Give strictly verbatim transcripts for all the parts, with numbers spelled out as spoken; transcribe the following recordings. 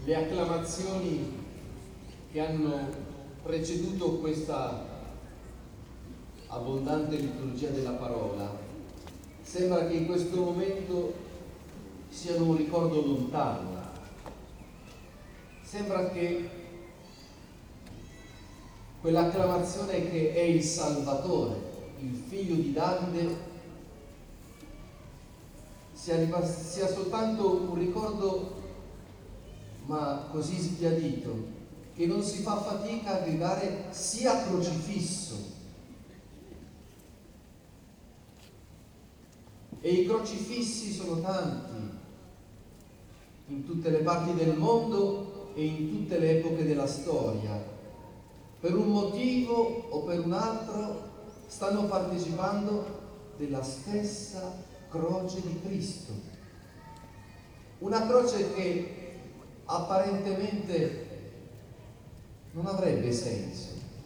le acclamazioni che hanno preceduto questa abbondante liturgia della parola, sembra che in questo momento siano un ricordo lontano. Sembra che quell'acclamazione che è il Salvatore, il figlio di Davide, sia, sia soltanto un ricordo, ma così sbiadito, che non si fa fatica a gridare sia crocifisso. E i crocifissi sono tanti, in tutte le parti del mondo e in tutte le epoche della storia. Per un motivo o per un altro stanno partecipando della stessa croce di Cristo. Una croce che apparentemente non avrebbe senso.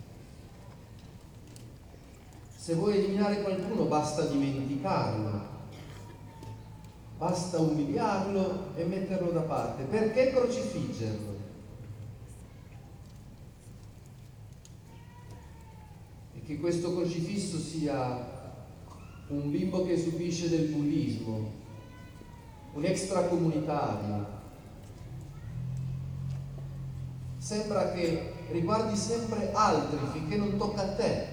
Se vuoi eliminare qualcuno basta dimenticarlo, basta umiliarlo e metterlo da parte. Perché crocifiggerlo? E che questo crocifisso sia un bimbo che subisce del bullismo, un extracomunitario. Sembra che riguardi sempre altri finché non tocca a te.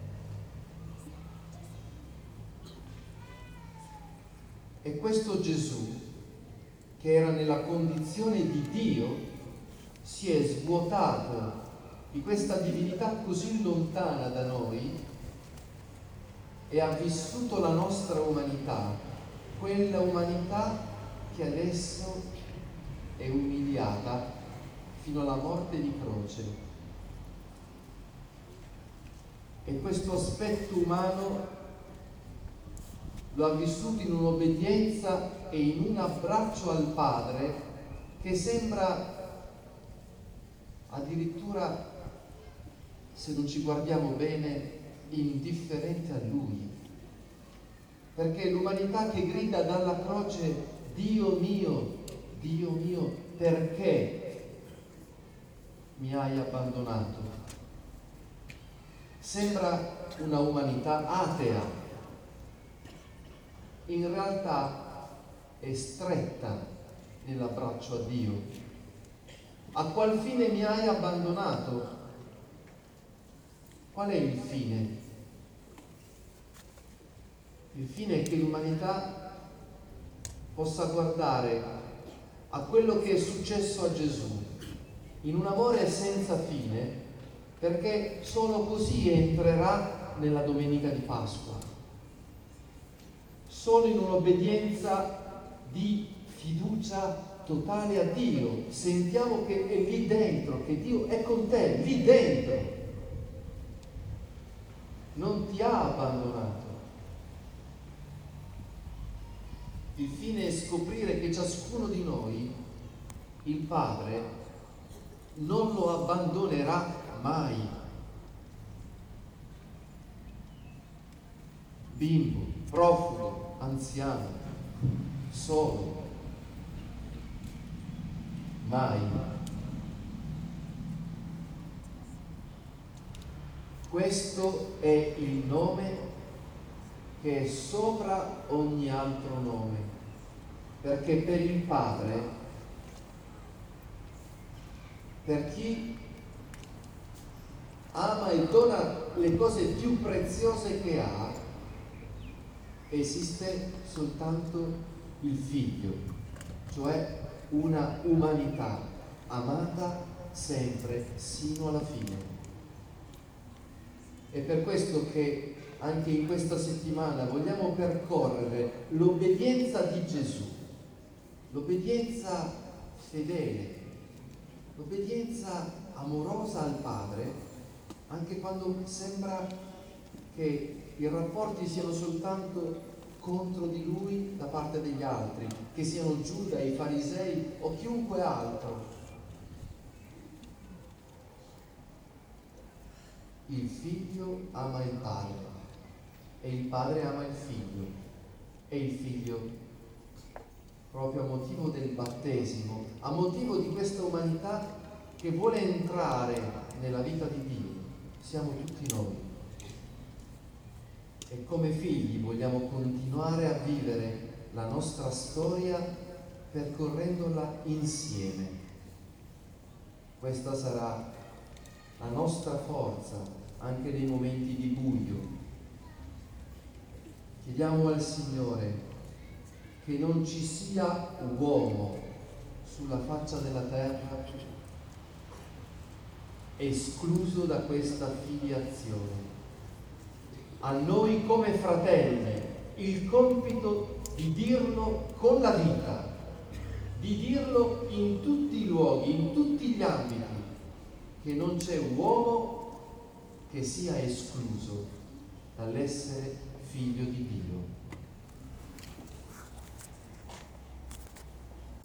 E questo Gesù, che era nella condizione di Dio, si è svuotato di questa divinità così lontana da noi e ha vissuto la nostra umanità, quella umanità che adesso è umiliata fino alla morte di croce. E questo aspetto umano lo ha vissuto in un'obbedienza e in un abbraccio al Padre che sembra addirittura, se non ci guardiamo bene, indifferente a Lui. Perché l'umanità che grida dalla croce: Dio mio, Dio mio, perché mi hai abbandonato? Sembra una umanità atea. In realtà è stretta nell'abbraccio a Dio. A qual fine mi hai abbandonato? Qual è il fine? Il fine è che l'umanità possa guardare a quello che è successo a Gesù in un amore senza fine, perché solo così entrerà nella domenica di Pasqua. Solo in un'obbedienza di fiducia totale a Dio sentiamo che è lì dentro, che Dio è con te, lì dentro. Non ti ha abbandonato. Il fine è scoprire che ciascuno di noi, il Padre, non lo abbandonerà mai. Bimbo, profugo, anziano, solo, mai. Questo è il nome che è sopra ogni altro nome, perché per il Padre, per chi ama e dona le cose più preziose che ha, esiste soltanto il Figlio, cioè una umanità amata sempre sino alla fine. È per questo che anche in questa settimana vogliamo percorrere l'obbedienza di Gesù, l'obbedienza fedele, l'obbedienza amorosa al Padre, anche quando sembra che i rapporti siano soltanto contro di Lui da parte degli altri, che siano Giuda, i farisei o chiunque altro. Il Figlio ama il Padre e il Padre ama il Figlio, e il Figlio, proprio a motivo del battesimo, a motivo di questa umanità che vuole entrare nella vita di Dio, siamo tutti noi. E come figli vogliamo continuare a vivere la nostra storia percorrendola insieme. Questa sarà la nostra forza anche nei momenti di buio. Chiediamo al Signore che non ci sia uomo sulla faccia della terra escluso da questa filiazione. A noi come fratelli il compito di dirlo con la vita, di dirlo in tutti i luoghi, in tutti gli ambiti, che non c'è uomo che sia escluso dall'essere figlio di Dio.